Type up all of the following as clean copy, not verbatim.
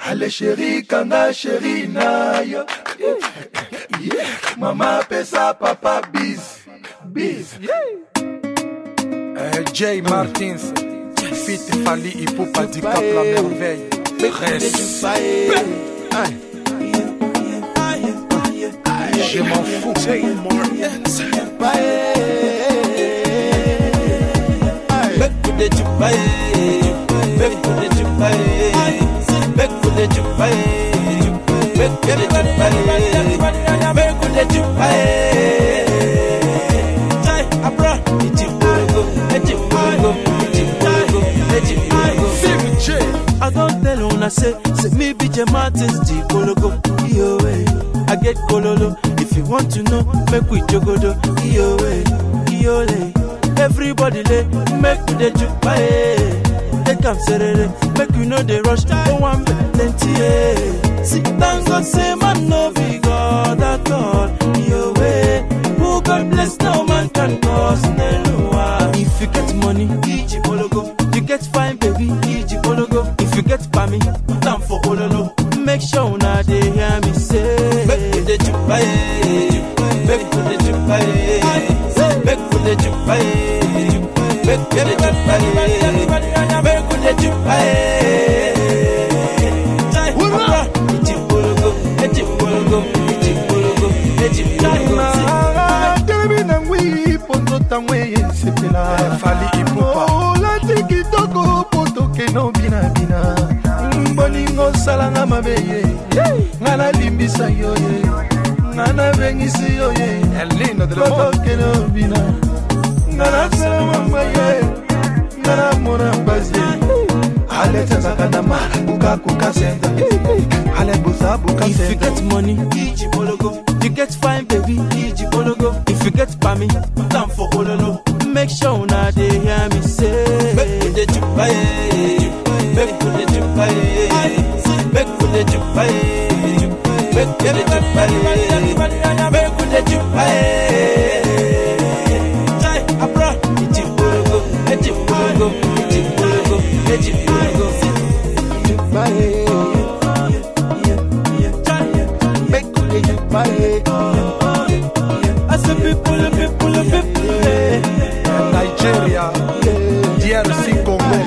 Allez chérie, kanga chérie na yo. Mama pesa papa bis. Jay Martins, Fit Fali Ipupa du Cap la merveille. Je m'en fous. Jay Martins. I don't tell una say me be Jay Martins the Kologo. Yo I get kololo. If you want to know, make we jogodo. Yo everybody lay, make we the juke. They come serere, make we know they rush. No one plenty. See, thank God say man no be God at all. Yo who God bless no man can cause no. If you get money, Iji Kologo. You get fine baby, Iji Kologo. If you get pami, time for Ololo. Make sure una they hear me say, make we the juke, make we the juke, make we the juke, make we the Fali Ipupa la tikitoko poto ke no bina bolingo salanga mabeye ngala limbisa yoye ngana bengisi yoye Elina de la poto ke no bina ngana salama maye ngana mona bazie ale tsaka mara buka kuka senda ale busa buka senda. If you get money, Iji Bologo. You get fine baby, Iji Bologo. If you get pami, time for Ololo. Make sure una they hear me say, make we the juke, make we the juke, make we the juke, make we the juke, make we the juke. Abra, Iji Bologo, Iji Bologo, Iji Bologo, Iji Bologo. Make we the juke. I say people. Nigeria, DRC Congo.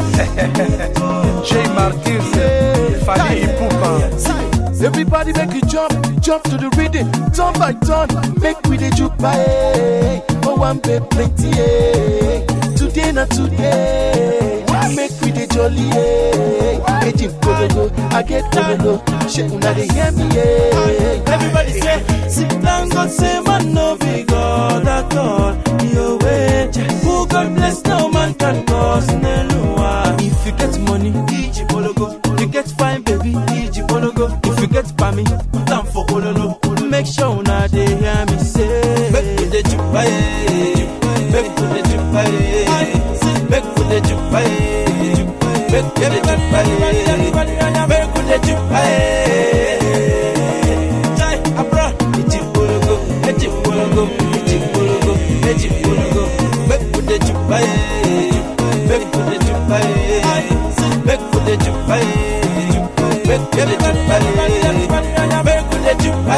Jay Martins, Fali Ipupa. Everybody make you jump to the rhythm, turn by turn, make we the juke by. Oh, one pay plenty, today not today. Make we the jolly, Ejim Kologo, I get Kologo, shit una they hear me, Everybody say, sit down, God say man no be God at all. Yo who God bless no man can cause no. If you get money, Iji Bologo. You get fine baby, Iji Bologo. If you get pami, time for Ololo. Make sure una they hear me say, make we the juke, make we the juke, make we the juke, make we the juke, make we the juke. Abra, Iji Bologo, Iji Bologo, Iji Bologo, Iji Bologo. Make we the juke, make we the juke, make we the juke, make we the juke, make we the juke.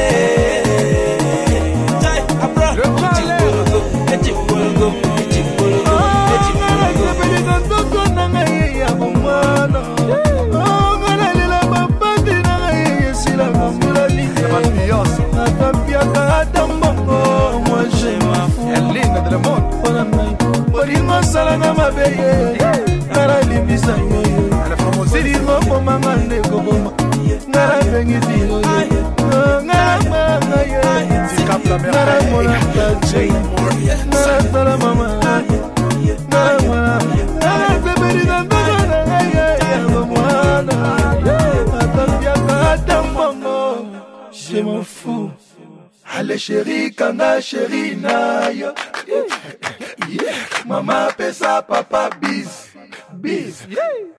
Abra, Iji Bologo, Iji Bologo, Iji Bologo, Iji Elina de la monde. Bolingo salanga mabeye ngara limbisa yoye Elle est fameuse. bolingo bomanga ndeko boma ngara bengisi yoye ngara manga yoye Du Cap la ngara mona merveille. tache ngara sala mama ngara mona ngara beberi na ndono na ngaye bomwana atapia kata mbongo. Je m'en fous. Allez chérie, kanga chérie na yo. Mama pesa papa bis.